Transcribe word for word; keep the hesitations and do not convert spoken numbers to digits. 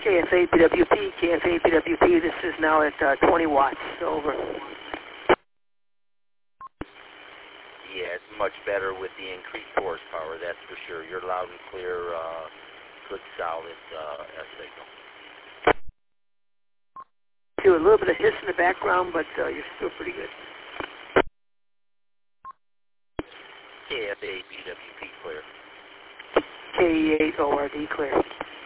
K F A B W P, K F A B W P, this is now at uh, twenty watts, over. Yeah, it's much better with the increased horsepower, that's for sure. You're loud and clear, uh, good solid uh, signal. Do a little bit of hiss in the background, but uh, you're still pretty good. K F A B W P clear. K E eight O R D clear.